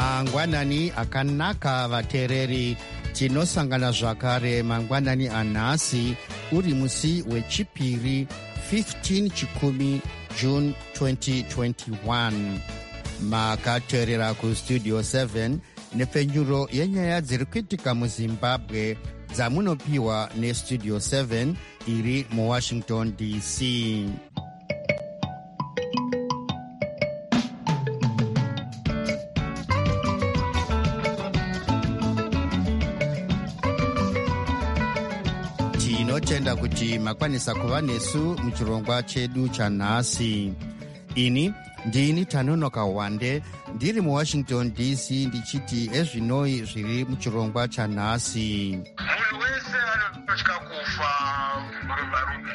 mangwanani akanaka vateereri, tinosangana zvakare mangwanani anhasi uri musi wechipiri 15 chikumi June 2021. makateerera kustudio 7 nepfenyuro yenyaya dziri kuitika muzimbabwe dzamunopiwa nestudio 7 iri muwashington dc. tinotenda kuti makwanisa kuva nesu muchirongwa chedu chanhasi. ini ndini Tanonoka Wande ndiri muwashington dc ndichiti ezvinoi zviri muchirongwa chanhasi. Munhu wese anotya kufa, varume.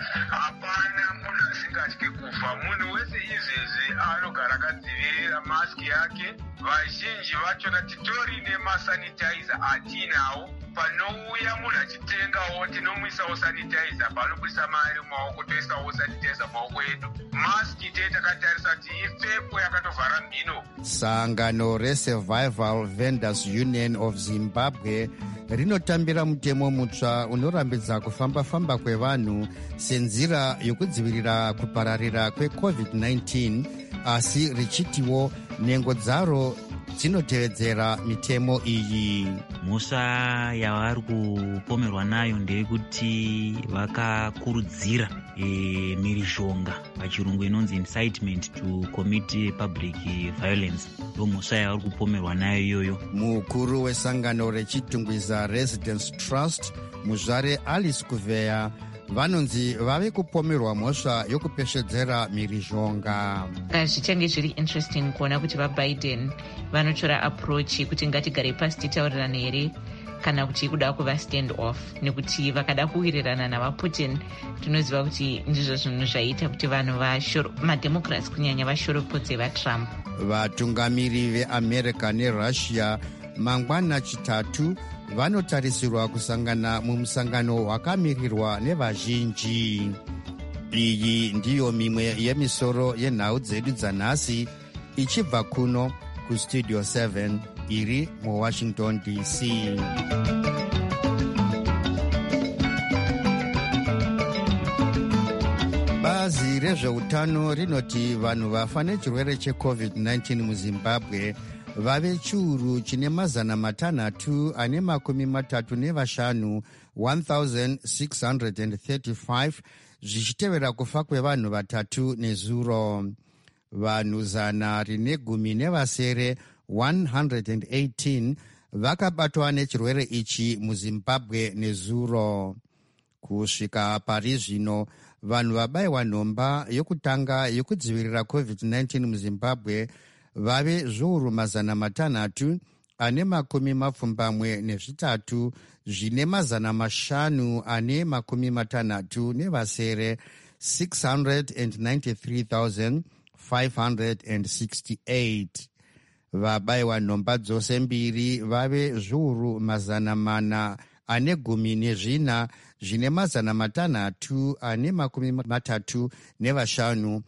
Hapana munhu asingatyi kufa. Munhu wese izvezvi anogara akadzivirira masiki yake. Vazhinji vachona titori nemasanitizer atinawo. Panouya munhu achitengawo tinomuisawo sanitizer, panobudisa mari mumaoko toisawo sanitizer mumaoko edu. Masiki tete takatarisa kuti ipfepo yakatovhara mhino. Sangano reSurvival Vendors Union of Zimbabwe rinotambira mutemo mutsva unorambidza kufamba-famba kwevanhu senzira yokudzivirira kupararira kweCovid-19, asi richitiwo nhengo dzaro dzinotevedzera mitemo iyi. Mhosva yavari kupomerwa nayo ndeyekuti vakakurudzira mhirizhonga, pachirungu inonzi incitement to commit public violence. Ndo mhosva yavari kupomerwa nayo iyoyo. Mukuru wesangano rechitungwiza Residence Trust, muzvare Alice Kuveya, vanonzi vave kupomerwa mhosva yokupeshedzera mhirizhonga. Zvichange zviri interesting kuona kuti vaBiden vanotora approach kuti ngatigare pasi titaurirane here kana kuti kuda kuva stand off, nekuti vakada kuwirirana navaPutin tinoziva kuti ndizvo zvinhu zvaita kuti vanhu mademocrats kunyanya vashoropodze vaTrump. Vatungamiri veAmerica neRussia mangwana chitatu vanotarisirwa kusangana mumusangano wakamirirwa nevazhinji. Iyi ndiyo mimwe yemisoro yenhau dzedu dzanhasi ichibva kuno kustudio 7 iri muwashington dc. Bazi rezveutano rinoti vanhu vafa nechirwere cheCovid-19 muzimbabwe vave chiuru chine 635 1635 zvichitevera kufa kwevanhu vatatu nezuro. Vanhu 117 118 vakabatwa nechirwere ichi muzimbabwe nezuro. Kusvika pari zvino vanhu vabayiwa nhomba yokutanga yokudzivirira COVID-19 muzimbabwe vave zviuru 623 zvine 563 693,568. Vabayiwa nhomba dzose mbiri vave zviuru 414 zvine 635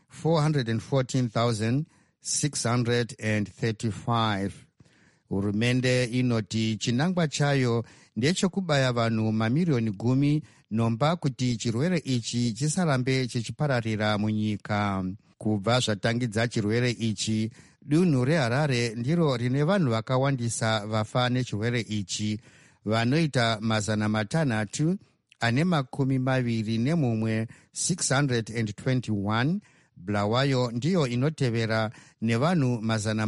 414,635. Hurumende inoti chinangwa chayo ndechekubaya vanhu mamiriyoni 10 nhomba kuti chirwere ichi chisarambe chichipararira munyika. Kubva zvatangidza chirwere ichi, dunhu reHarare ndiro rine vanhu vakawandisa vafa nechirwere ichi, vanoita 621 621. Bulawayo ndiyo inotevera nevanhu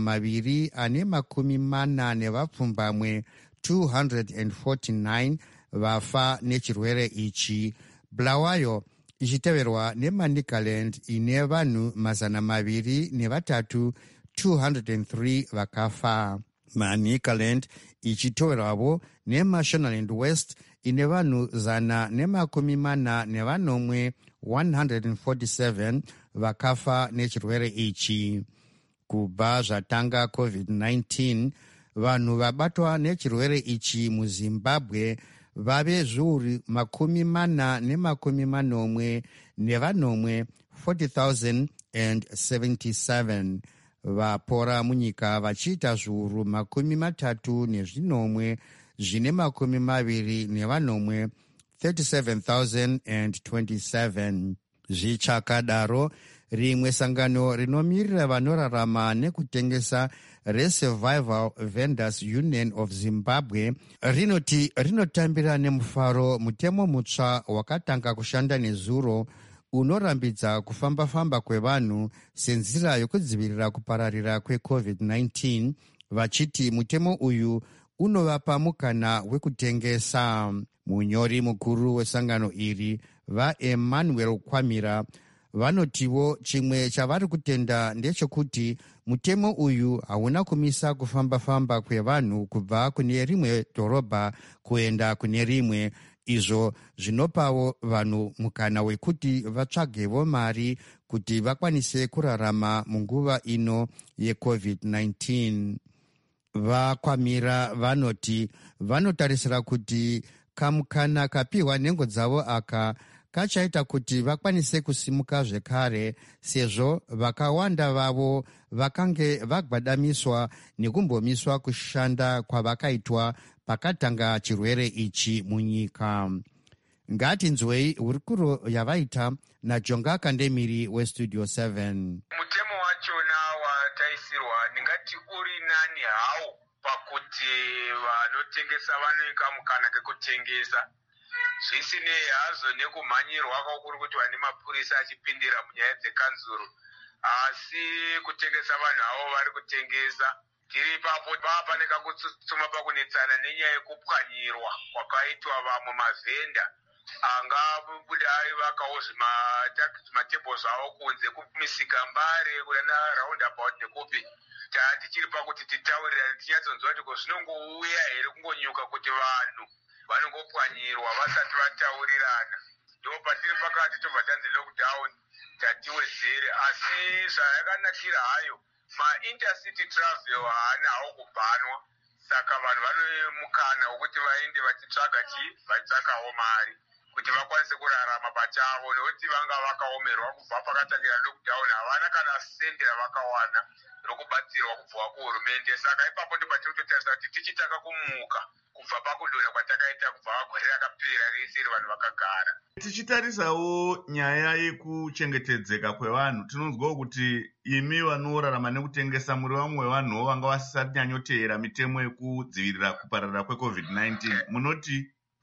240 249 vafa nechirwere ichi. Bulawayo ichiteverwa neManicaland ine vanhu 203 203 vakafa. Manicaland ichiteverwavo neMashonaland West ine vanhu 141 147 vakafa nechirwere ichi. Kubva zvatanga COVID-19, vanhu vabatwa nechirwere ichi muzimbabwe vave zviuru 480 40,077. vapora munyika vachiita zviuru 33 zvine 20 37,027. Zvichakadaro, rimwe sangano rinomirira vanorarama nekutengesa reSurvival Vendors Union of Zimbabwe rinoti rinotambira nemufaro mutemo mutsva wakatanga kushanda nezuro unorambidza kufamba-famba kwevanhu senzira yokudzivirira kupararira kweCovid-19, vachiti mutemo uyu unovapa mukana wekutengesa. Munyori mukuru wesangano iri, vaEmmanuel Kwamira, vanotiwo chimwe chavari kutenda ndechekuti mutemo uyu hauna kumisa kufamba-famba kwevanhu kubva kune rimwe dhorobha kuenda kune rimwe, izvo zvinopawo vanhu mukana wekuti vatsvagewo mari kuti vakwanise kurarama munguva ino yeCovid-19. VaKwamira vanoti vanotarisira kuti kamukana kapiwa nhengo dzavo aka kachaita kuti vakwanise kusimuka zvekare, sezvo vakawanda vavo vakange vagwadamiswa nekumbomiswa kushanda kwavakaitwa pakatanga chirwere ichi munyika. Ngatinzwei hurukuro yavaita naJonga Kandemiri weStudio 7. Mutemo wachona wataisirwa ndingati uri nani hawo pakuti vanotengesa vanoika mukana kekutengesa, zvisinei hazvo nekumhanyirwa kwakuri kuti vane mapurisa achipindira munyaya dzekanzuru, asi kutengesa vanhu avo vari kutengesa. Tiri ipapo pane kakutsutsuma pakunetsana nenyaya yekupwanyirwa kwakaitwa vamwe mavhenda angabuda aivakawo zvimatebhos avo kunze kumisika mbare kunana roundabout nekupi. Tichiri pakuti titaurirane tinyatsonzwa kuti zvinongouya here kungonyuka kuti vanhu vanongopwanyirwa vasati vataurirana. Ndo patiri pakati tobva tanzi lockdown tatiwedzere, asi zvayakanakira hayo ma-intercity travel haana hawo kubhanwa, saka vanhu vane mukana wekuti vaende vachitsvaga vachitsvakawo mari kuti vakwanise kurarama pachavo, nekuti vanga vakaomerwa kubva pakatangira lockdown, havana kana sende ravakawana rokubatsirwa kubva kuhurumende. Saka ipapo ndipo patiri kutotarisa kuti tichitaka kumuka kubva pakudonha kwatakaita kubva gore rakapera rese vanhu vakagara. Tichitarisawo nyaya yekuchengetedzeka kwevanhu, tinonzwawo kuti imi vanorarama nekutengesa muri vamwe wevanhuwo vanga vasisati nyanyoteera mitemo yekudzivirira kupararira kweCovid-19, munoti?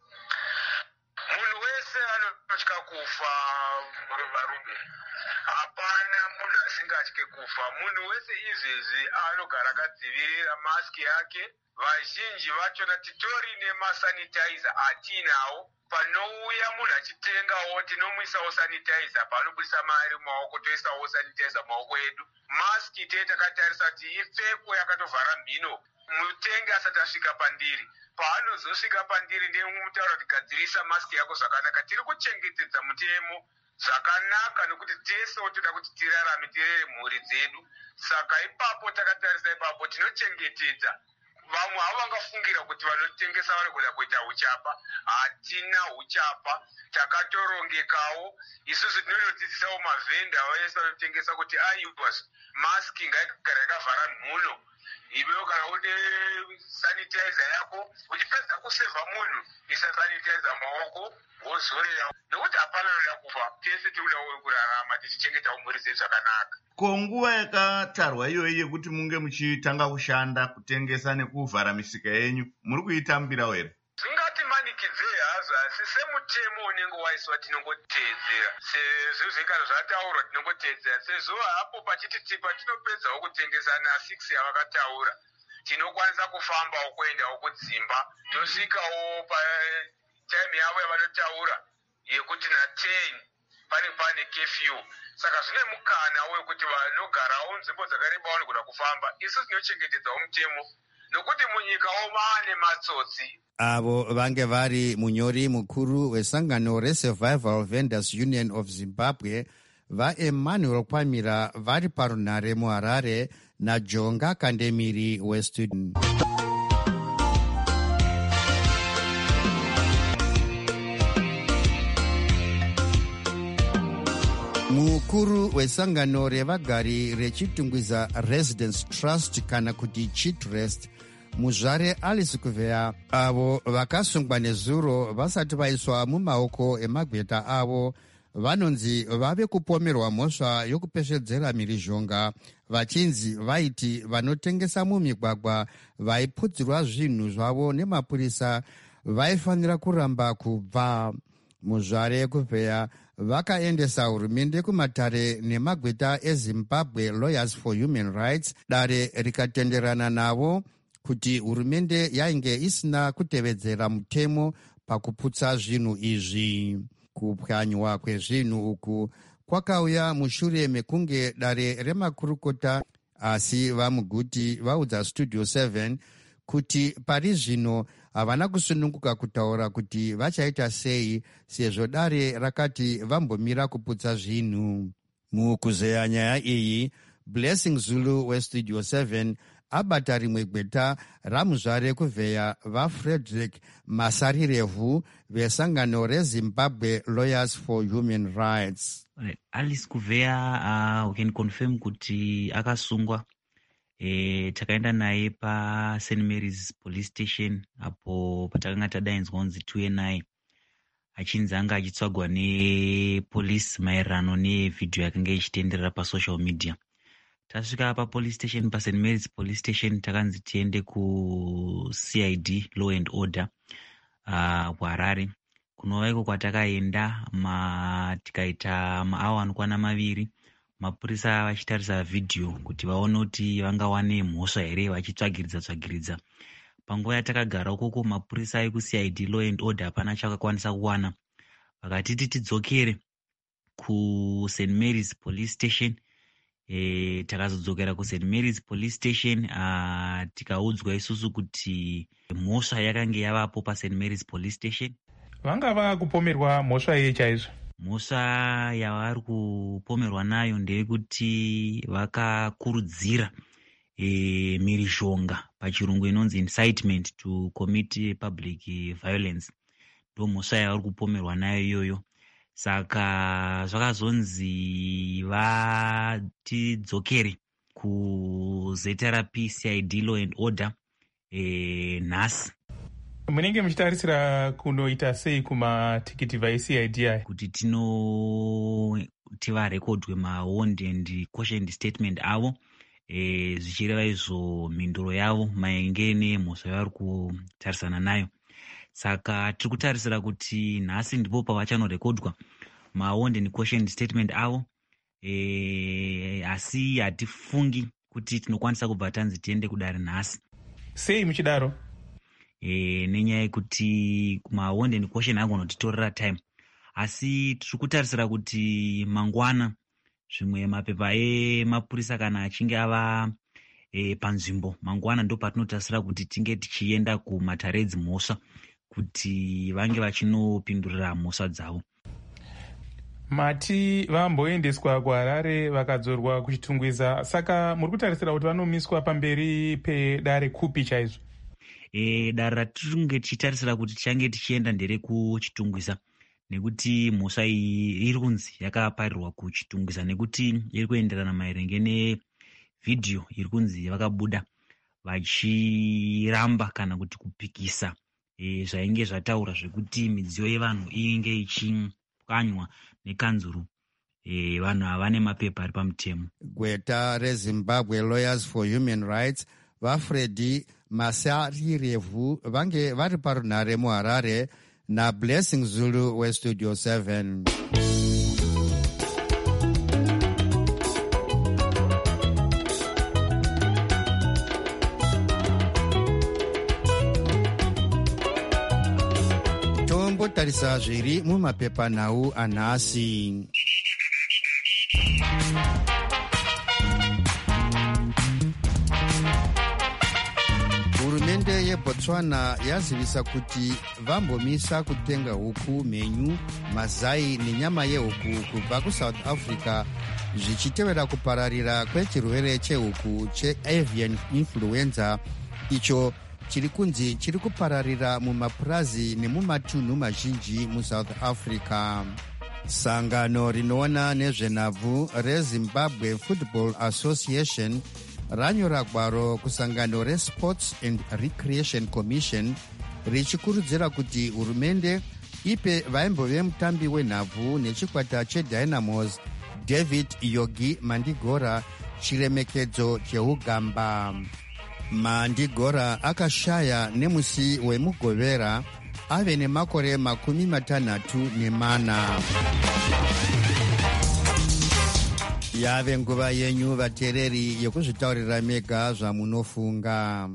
Munhu wese anotya kufa varume, hapana munhu asingatye kufa. Munhu wese izvezvi anogara akadzivirira masiki yake. Vazhinji vachona titori nemasanitizer atinawo. Panouya munhu achitengawo tinomuisawo sanitizer, panobudisa mari mumaoko toisawo sanitizer mumaoko edu. Masiki tee takatarisa kuti ipfeko yakatovhara mhino mutengi asati asvika pandiri. Paanozosvika pandiri ndemutaura kuti gadzirisa masiki yako zvakanaka. Tiri kuchengetedza mutemo zvakanaka nekuti tesewo toda kuti tirarame tirere mhuri dzedu. Saka ipapo takatarisa ipapo tinochengetedza. Vamwe havo vangafungira kuti vanotengesa vari kuda kuita uchapa. Hatina uchapa, takatorongekawo. Isusu tinonodzidzisawo mavhenda vese vanotengesa kuti aiwas masiki ngaigara yakavhara mhuno. Iwewo kana une sanitizer yako uchipedza kusevha munhu isa sanitizer maoko wozorera, nekuti hapana unoda kufa. Tese tinoda kurarama tichichengetawo mhuri dzedu zvakanaka. Ko nguva yakatarwa iyoyi yekuti munge muchitanga kushanda kutengesa nekuvhara misika yenyu muri kuitambirawo here? Zvingatimanikidzei hazvo, asi semutemo unenge waiswa tinongoteedzera, sezvezvikano zvataurwa tinongoteedzera. Sezvo hapo pachiti patinopedzawo kutengesa na6 yavakataura, tinokwanisa kufambawo kuendawo kudzimba, tosvikawo patime yavo yavanotaura yekuti na10 pane curfew. Saka zvine mukana wekuti vanogarawo nzvimbo dzakareba vanogona kufamba. Isu tinochengetedzawo mutemo nokuti munyikawo maane matsotsi. Avo vange vari munyori mukuru wesangano reSurvival Vendors Union of Zimbabwe, vaEmmanuel Kwamira vari parunhare muHarare, naJonga Kandemiri weStudio. mukuru wesangano revagari rechitungwiza Residence Trust kana kuti Chitrust, muzvare Alice Kuvea, avo vakasungwa nezuro vasati vaiswa mumaoko emagweta avo, vanonzi vave kupomerwa mhosva yokupeshedzera mhirizhonga, vachinzi vaiti vanotengesa mumigwagwa vaipudzirwa zvinhu zvavo nemapurisa vaifanira kuramba kubva. Muzvare Kuvea vakaendesa hurumende kumatare nemagweta eZimbabwe Lawyers for Human Rights, dare rikatenderana navo kuti hurumende yainge isina kutevedzera mutemo pakuputsa zvinhu izvi. Kupwanywa kwezvinhu uku kwakauya mushure mekunge dare remakurukota asi vamuguti vaudza Studio 7 kuti pari zvino havana kusununguka kutaura kuti vachaita sei, sezvo dare rakati vambomira kuputsa zvinhu. Mukuzeya nyaya iyi, Blessing Zulu weStudio 7 abata rimwe gweta ramuzvare Kuvea vaFrederick Masarirevu vesangano reZimbabwe Lawyers for Human Rights. Alice Kuvea we can confirm kuti akasungwa. Takaenda naye pa St Mary's Police Station apo patakanga tadaidzwa kunzi 2 achinzi anga achitsvagwa nepolisi maererano nevhidhiyo yakanga ichitenderera pasocial media. Tasvika papolice station, pa St Mary's Police Station, takanzi tiende kuCID Law and Order kuHarare. Kunovaiko kwatakaenda tikaita maawa anokwana 2, mapurisa vachitarisa vhidhiyo kuti vaone kuti vangawane mhosva here vachitsvagiridza. Panguva yatakagara ukoko, mapurisa ekuCID Law and Order hapana chakakwanisa kuwana. Vakatiti tidzokere kuSt Mary's Police Station. Takazodzokera kuSt Mary's Police Station tikaudzwa isusu kuti mhosva yakanga yavapo paSt Mary's Police Station. Vanga vakupomerwa mhosva iyi chaizvo? Mhosva yavari kupomerwa nayo ndeyekuti vakakurudzira mhirizhonga, pachirungu inonzi incitement to commit public violence. Ndo mhosva yavari kupomerwa nayo iyoyo. Saka zvakazonzi vatidzokere kuZRP CID Law and Order nhasi. Munenge muchitarisira kunoita sei kumatikiti vaCID aya? Kuti tivarekodwe mawarned and cautioned statement avo, zvichireva izvo mhinduro yavo maringe nemhosva yavari kutarisana nayo. Saka tiri kutarisira kuti nhasi ndipo pavachanorekodwa mawarned and cautioned statement avo, asi hatifungi kuti tinokwanisa kubva tanzi tiende kudare nhasi. Sei muchidaro? Nenyaya yekuti mawarned and caution agonotitorera time, asi tiri kutarisira kuti mangwana zvimwe mapepa emapurisa kana achinge ava panzvimbo mangwana ndo patinotarisira kuti tinge tichienda kumatare edzimhosva kuti vange vachinopindurira mhosva dzavo. Mati vamboendeswa kuHarare vakadzorwa kuchitungwiza, saka muri kutarisira kuti vanomiswa pamberi pedare kupi chaizvo? Dare ratinge tichitarisira kuti tichange tichienda ndere kuchitungwiza, nekuti mhosva iyi iri kunzi yakaparirwa kuchitungwiza nekuti iri kuenderana maerenge nevhidhiyo iri kunzi vakabuda vachiramba kana kuti kupikisa zvainge zvataura zvekuti midziyo yevanhu inge ichipwanywa nekanzuru. Vanhu havane mapepa ari pamutemo. Gweta reZimbabwe Lawyers for Human Rights vaFredi Masarirevu vange vari parunhare muHarare naBlessing Zulu weStudio 7. Tombotarisa zviri mumapepanhau anhasi. Hurumende yeBotswana yazivisa kuti vambomisa kutenga huku, mhenyu, mazai nenyama yehuku kubva kuSouth Africa zvichitevera kupararira kwechirwere chehuku cheavian influenza icho chiri kunzi chiri kupararira mumapurazi nemumatunhu mazhinji muSouth Africa. Sangano rinoona nezvenhabvu reZimbabwe Football Association ranyora gwaro kusangano reSports and Recreation Commission richikurudzira kuti hurumende ipe vaimbove mutambi wenhabvu nechikwata cheDynamos David Yogi Mandigora chiremekedzo cheugamba. Mandigora akashaya nemusi wemugovera ave nemakore 64. Yave nguva yenyu vateereri yekuzvitaurira mega zvamunofunga.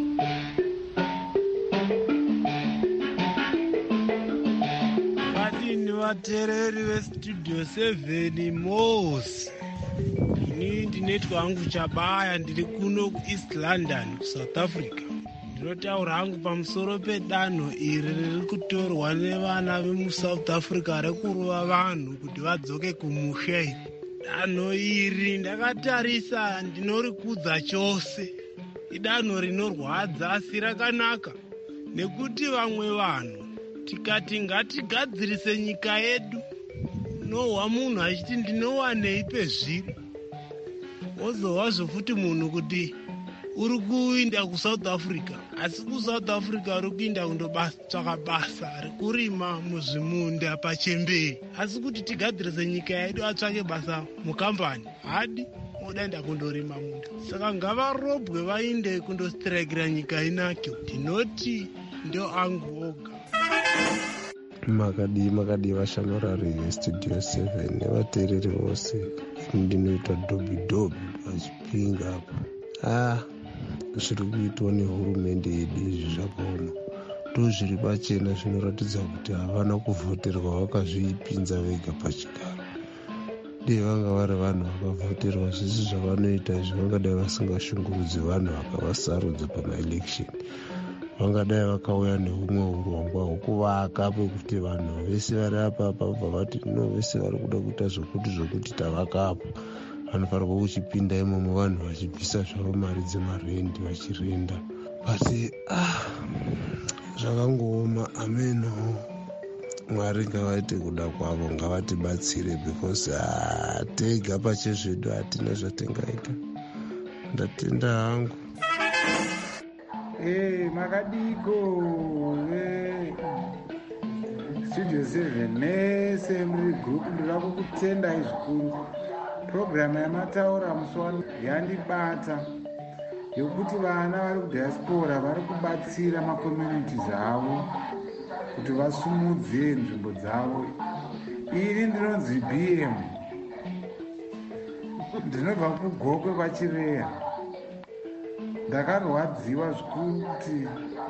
Vadini vateereri vestudio 7 Mos. Ini ndinetwa hangu Chabaya, ndiri kuno kuEast London kuSouth Africa. Ndinotaura hangu pamusoro pedanho iri riri kutorwa nevana vemuSouth Africa rekurova vanhu kuti vadzoke kumushe. Danho iri ndakatarisa ndinorikudza chose. Idanho rinorwadza asi rakanaka, nekuti vamwe vanhu tikati ngatigadzirise nyika yedu, nohwa munhu achiti ndinowanei pezviri, wozowazvo futi munhu kuti uri kuinda kuSouth Africa, asi kuSouth Africa uri kuinda kundotsvaka basa rekurima muzvimunda pachemberi, asi kuti tigadzirise nyika yedu atsvake basa mukambani hadi odaenda kundorima munda. Saka ngavarobwe vainde kundostiraikira nyika inake. Ndinoti ndio angu oga. makadi vashamurari vestudio 7 nevateereri vose. Ndinoita dobi vachipinga apa. Zviri kuitwa nehurumende yedu izvi zvakaoma. Ndozviri pachena zvinoratidza kuti havana kuvhoterwa, vakazvipinza vega pachigaro. Dei vanga vari vanhu vakavhoterwa, zvisi zvavanoita izvi vangadai vasingashungurudzi vanhu vakavasarudza pamaelection. Vangadai vakauya neumwe urongwa hwokuvaka pekuti vanhu vese vari apa vabva vati no, vese vari kuda kuita zvokuti tavaka apo. Vanofanirwa kuchipinda imomo vanhu vachibvisa zvavo mari dzemarendi vachirenda. Asi zvakangooma. Ameno, Mwari ngavaite kuda kwavo, ngavatibatsire because tega pachezvedu hatina zvatingaita. Ndatenda hangu. Makadiko Studio 7 nese muri group ndira kukutendai zvikuru. Program yamataura muswano yandibata yokuti vana vari kudiaspora vari kubatsira macommunities avo kuti vasumudze nzvimbo dzavo. Ini ndinonzi BM, ndinobva kugokwe kwaChireya. Ndakarwadziwa zvikuru kuti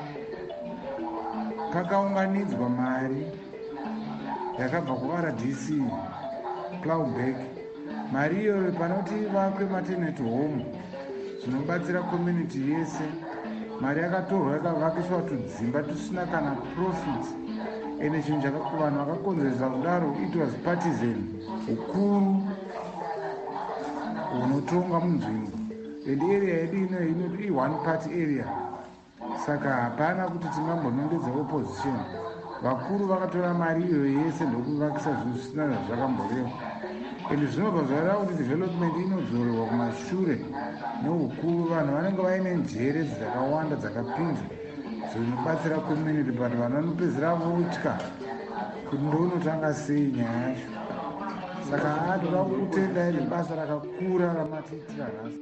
pakaunganidzwa mari yakabva kuRDC Cloudback. Mari iyoyo panoti vakwe maternity home zvinobatsira community yese. Mari yakatorwa yakavakiswa tudzimba tusina kana profit. Ene chinhu vanhu vakakonzeresa kudaro, it was partisan ukuru unotonga munzvimbo. And area yedu inoti one party area. Saka hapana kuti tingambonongedza opposition. Vakuru vakatora mari iyo yese ndokuvakisa zvinhu zvisina zvazvakamboreva. And zvinobva zvaita kuti development inodzorerwa kumashure neukuru. Vanhu vanenge vaine njere dzakawanda dzakapinza zvinobatsira community, but vanhu vanopedzera votya kuti ndonotanga sei nyaya yacho. Saka toda kutendai nebasa rakakura ramatiitira nhasi.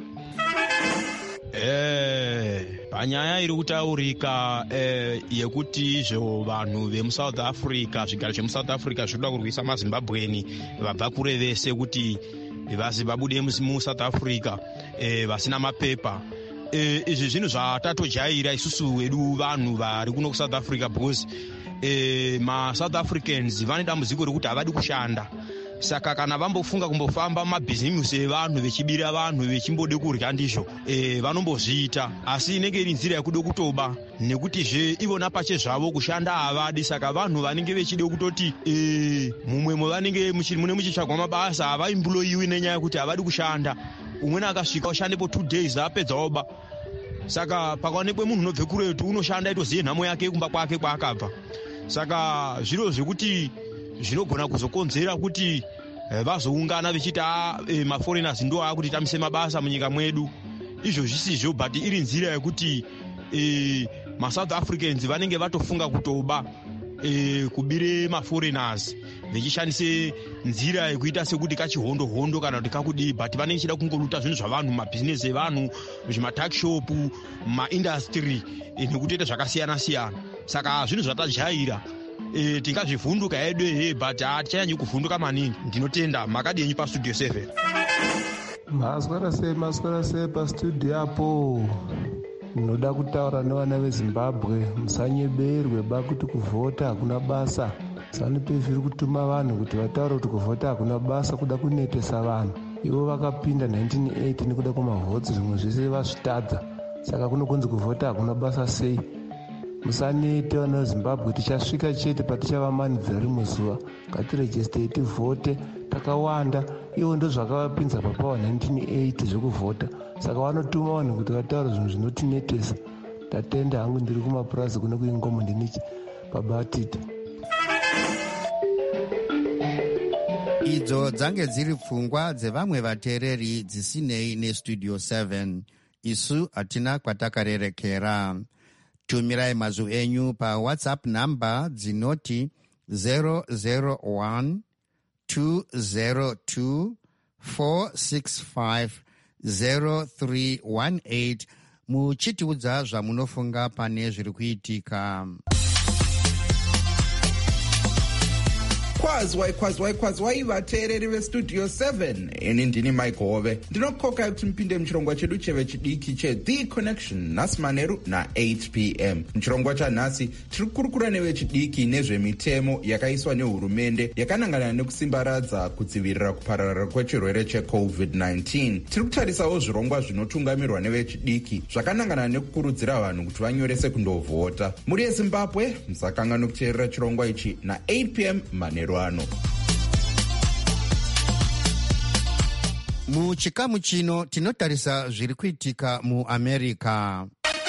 Panyaya iri kutaurika yekuti izvo vanhu vemuSouth Africa, zvigaro zvemuSouth Africa zvinoda kurwisa maZimbabweni vabva kure vese kuti vazivabude muSouth Africa vasina mapepa. Izvi zvinhu zvatatojaira isusu vedu vanhu vari kuno kuSouth Africa because maSouth Africans vane dambudziko rekuti havadi kushanda. Saka kana vambofunga kumbofamba mumabhizimusi evanhu vechibira vanhu vechimbode kurya ndizvo vanombozviita, asi inenge iri nzira yekuda kutoba, nekutizve ivona pache zvavo kushanda havadi. Saka vanhu vanenge vechide kutoti mumwe vanenge mune muchitsvagwa mabasa havaimbuloyiwi nenyaya yekuti havadi kushanda. Umweni akasvika oshandepo 2 days apedza oba. Saka pakaonekwe munhu unobve kuretu unoshanda itoziye nhamo yake kumba kwake kwaakabva. Saka zviro zvekuti zvinogona kuzokonzera kuti vazoungana vechiti maforeigners ndo akuti tamise mabasa munyika mwedu. Izvo zvisizvo, but iri nzira yekuti maSouth Africans vanenge vatofunga kutoba kubire maforeigners vechishandise nzira yekuita sekuti kachihondo kana kuti kakudii, but vanenge chida kungoluta zvinhu zvavanhu, mabhizinesi evanhu, zvimatakshop, maindastry nekutoita zvakasiyana-siyana. Saka zvinhu zvatajaira tingazvivhunduka edu but hatichanyanyi kuvhunduka maningi. Ndinotenda makadinyi pastudio 7. Maswera sei pastudio apo. Ndinoda kutaura nevana veZimbabwe, musanyeberwe kuti kuvhota hakuna basa. ZANU-PF iri kutuma vanhu kuti vataure kuti kuvhota hakuna basa kuda kunetesa vanhu. Ivo vakapinda 1980 nekuda kwamavhotsi, zvimwe zvese vazvitadza. Saka kunokunzi kuvhota hakuna basa sei. Musanete vana veZimbabwe, tichasvika chete patichavamanidzira rimwe zuva. Ngatirejeste tivhote takawanda. Ivo ndo zvakavapinza papawa 1980 zvekuvhota. Saka vanotuma vanhu kuti vataure zvinhu zvinotinetesa. Tatenda hangu ndiri kumapurazi kune kuingomo ndinichi pabatiti. Idzo dzange dziri pfungwa dzevamwe vateereri dzisinei nestudio 7. Isu hatina kwatakarerekera. Tumirai mazwi enyu pa WhatsApp namba dzinoti 001 202 465 0318 muchitiudza zvamunofunga pane zviri kuitika. Kwazwai vateereri vestudio 7. Ini ndini Mike Hove. Ndinokoka kuti mpinde muchirongwa chedu chevechidiki cheThe Connection nhasi manheru na8 p.m. Muchirongwa chanhasi tiri kukurukura nevechidiki nezvemitemo yakaiswa nehurumende yakanangana nekusimbaradza kudzivirira kupararira kwechirwere cheCovid-19. Tiri kutarisawo zvirongwa zvinotungamirwa nevechidiki zvakanangana nekukurudzira vanhu kuti vanyorese kundovhota. Muri yeZimbabwe musakangana kuteerera chirongwa ichi na8 p.m. manheru ano. Muchikamu chino tinotarisa zviri kuitika muAmerica.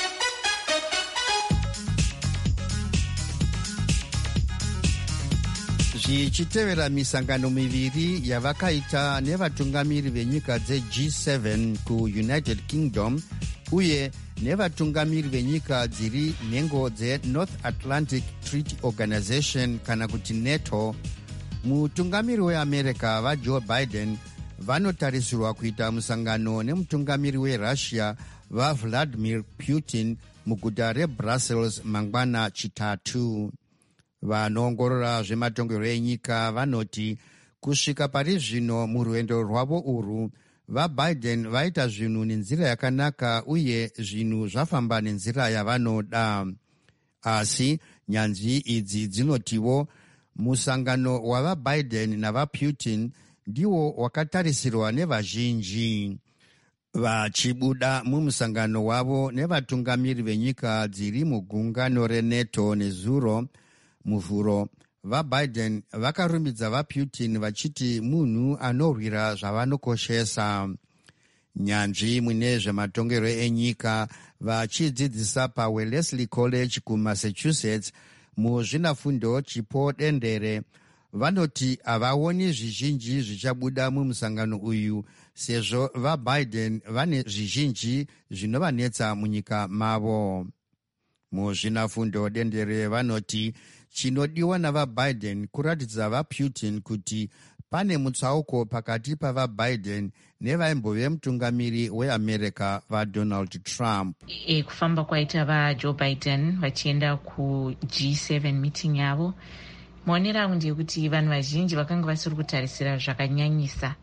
Zvichitevera misangano miviri yavakaita nevatungamiri venyika dzeG7 kuUnited Kingdom uye nevatungamiri venyika dziri nhengo dzeNorth Atlantic Treaty Organization kana kuti NATO, mutungamiri weAmerica vaJoe Biden vanotarisirwa kuita musangano nemutungamiri weRussia vaVladimir Putin muguta reBrussels mangwana chitatu. Vanoongorora zvematongerwo enyika vanoti kusvika pari zvino murwendo rwavo urwu vaBiden vaita zvinhu nenzira yakanaka uye zvinhu zvafamba nenzira yavanoda. Asi nyanzvi idzi dzinotiwo musangano wavaBiden navaPutin ndiwo wakatarisirwa nevazhinji. Vachibuda mumusangano wavo nevatungamiri venyika dziri mugungano reNATO nezuro muvhuro, vaBiden vakarumbidza vaPutin vachiti munhu anorwira zvavanokoshesa. Nyanzvi mune zvematongerwo enyika vachidzidzisa paWellesley College kuMassachusetts muzvinafundo chipo dendere vanoti havaoni zvizhinji zvichabuda mumusangano uyu sezvo vaBiden vane zvizhinji zvinovanetsa munyika mavo. Muzvinafundo dendere vanoti chinodiwa navaBiden kuratidza vaPutin kuti pane mutsauko pakati pavaBiden nevaimbove mutungamiri weAmerica vaDonald Trump. Kufamba kwaita vaJoe Biden vachienda kuG7 meeting yavo, maonero angu ndeyekuti vanhu vazhinji vakanga vasiri kutarisira zvakanyanyisa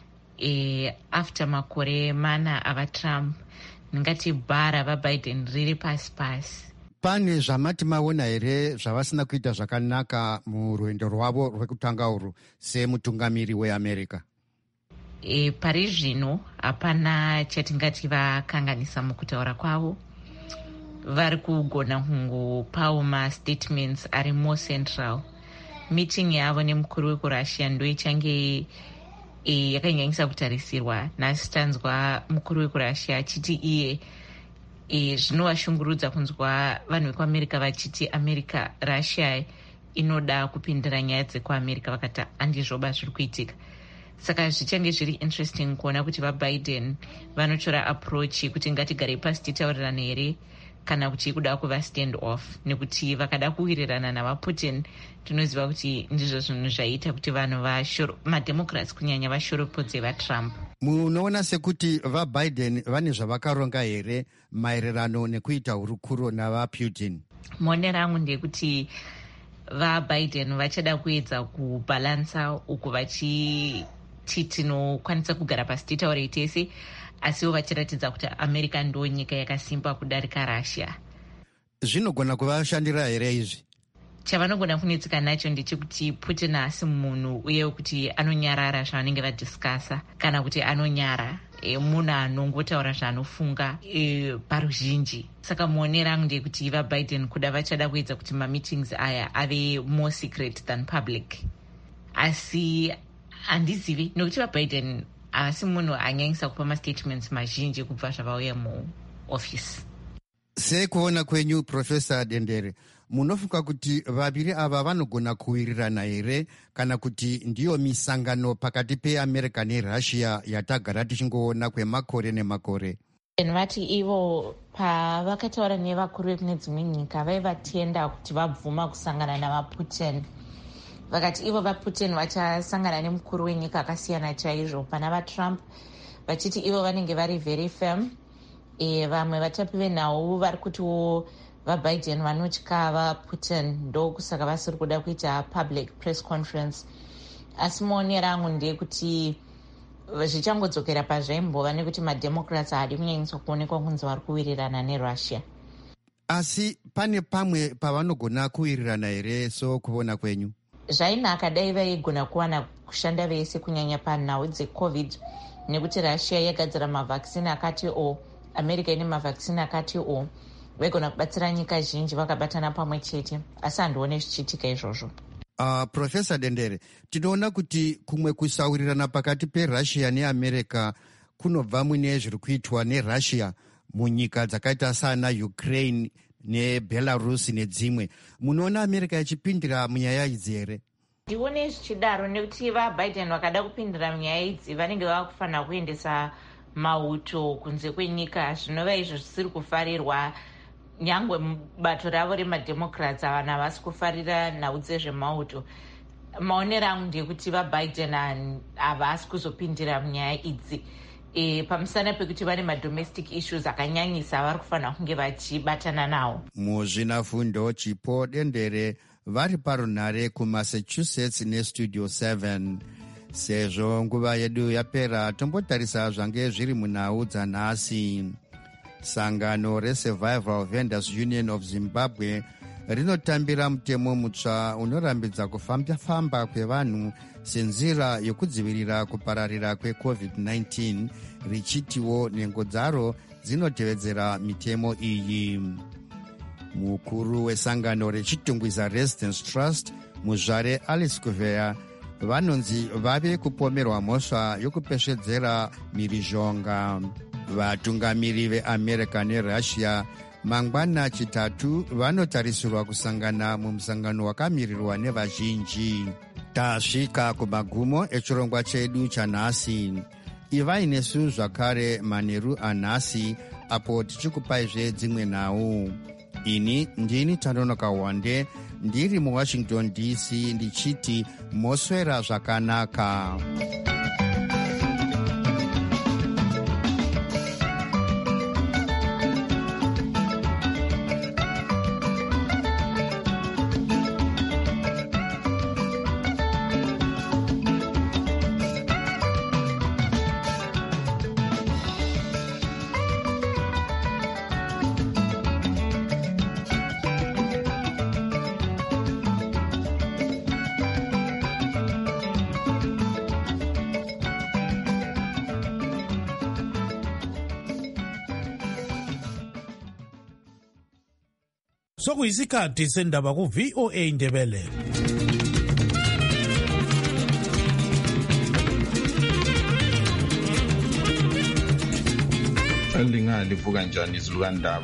after makore 4 avaTrump. Ndingati bhara vaBiden riri pasi pasi. Pane zvamati maona here zvavasina kuita zvakanaka murwendo rwavo rwekutanga urwu semutungamiri weAmerica? Pari zvino hapana chatingati vakanganisa mukutaura kwavo. Vari kugona kungopawo mastatements ari more central. Meeting yavo nemukuru wekurussia ndo ichange yakanyanyisa kutarisirwa. Nhasi tanzwa mukuru wekurussia achiti iye zvinovashungurudza kunzwa vanhu vekuAmerica vachiti America Russia inoda kupindira nyaya dzekuamerica vakati handizvoba zviri kuitika. Saka zvichange zviri interesting kuona kuti vaBiden vanotora approach kuti ngatigare pasi titaurirane here kana kuti kuda kuva stand off, nekuti vakada kuwirirana navaPutin tinoziva kuti ndizvo zvinhu zvaita kuti vanhu mademocrats kunyanya vashoropodze vaTrump. Munoona sekuti vaBiden vane zvavakaronga here maererano nekuita hurukuro navaPutin? Muonero angu ndekuti vaBiden vachada kuedza kubhalansa uku vachiti tinokwanisa kugara pasi titaure tese, asiwo vachiratidza kuti America ndo nyika yakasimba kudarika Russia. Zvinogona kuvashandira here izvi? Chavanogona kunetsika nacho ndechekuti Putin haasi munhu uye kuti anonyarara zvavanenge vadhiskasa, kana kuti anonyara munhu anongotaura zvaanofunga paruzhinji. Saka muonero angu ndekuti vaBiden kuda vachada kuedza kuti mameetings aya ave more secret than public. Asi handizivi, nekuti vaBiden havasi munhu anyanyisa kupa mastatements mazhinji kubva zvavauya muofisi. Sekuona kwenyu Professor Dendere, munofunga kuti vaviri ava vanogona kuwirirana here kana kuti ndiyo misangano pakati peAmerica neRussia yatagara tichingoona kwemakore nemakore? Vati ivo pavakataura nevakuru vekune dzimwe nyika vaivatenda kuti vabvuma kusangana navaPutin. Vakati ivo vaPutin vachasangana nemukuru wenyika akasiyana chaizvo pana vaTrump, vachiti ivo vanenge vari very firm. Vamwe vatapi venhau vari kutiwo vaBiden vanotya vaPutin, ndokusaka vasiri kuda kuita public press conference. Asi muonero angu ndekuti zvichangodzokera pazvaimbova nekuti mademocrats haadi kunyanyiswa kuonekwa kunzi vari kuwirirana neRussia. Asi pane pamwe pavanogona kuwirirana here so kuona kwenyu? Zvainaka dai vaigona kuwana kushanda vese kunyanya panhau dzeCovid, nekuti Russia yagadzira mavhakisini akati America ine mavhakisini akati vaigona kubatsira nyika zhinji vakabatana pamwe chete, asi handione zvichiitika izvozvo. Professor Dendere, tinoona kuti kumwe kusaurirana pakati peRussia neAmerica kunobva mune zviri kuitwa neRussia munyika dzakaita sana Ukraine neBelarus nedzimwe. Munoona America ichipindira munyaya idzi here? Ndione zvichidaro, nekuti vaBiden vakada kupindira munyaya idzi vanenge vakufanira kuendesa mauto kunze kwenyika, zvinova izvo zvisiri kufarirwa. Nyangwe bato ravo remademocrats avana havasi kufarira nhau dzezvemauto. Maonero angu ndekuti vaBiden havasi kuzopindira munyaya idzi. Pamusana pekuti vane madomestic issues akanyanyisa vari kufanira kunge vachibatana nawo. Muzvinafundo Chipo Dendere vari parunhare kuMassachusetts neStudio 7. Sezvo nguva yedu yapera, tombotarisa zvange zviri munhau dzanhasi. Sangano reSurvival Vendors Union of Zimbabwe rinotambira mutemo mutsva unorambidza kufamba kwevanhu senzira yokudzivirira kupararira kweCovid-19, richitiwo nhengo dzaro dzinotevedzera mitemo iyi. Mukuru wesangano rechitungwiza Residence Trust, muzvare Alice Kuvea, vanonzi vave kupomerwa mhosva yokupesvedzera mhirizhonga. Vatungamiri veAmerica neRussia mangwana chitatu vanotarisirwa kusangana mumusangano wakamirirwa nevazhinji. Tasvika kumagumo echirongwa chedu chanhasi. Ivai nesu zvakare manheru anhasi apo tichikupaizve dzimwe nhau. Ini ndini Tanonoka Wande, ndiri muWashington DC, ndichiti moswera zvakanaka. Sokuyisikhathi sendaba ku-VOA Indebele. Lingalivuka njani izulu kandaba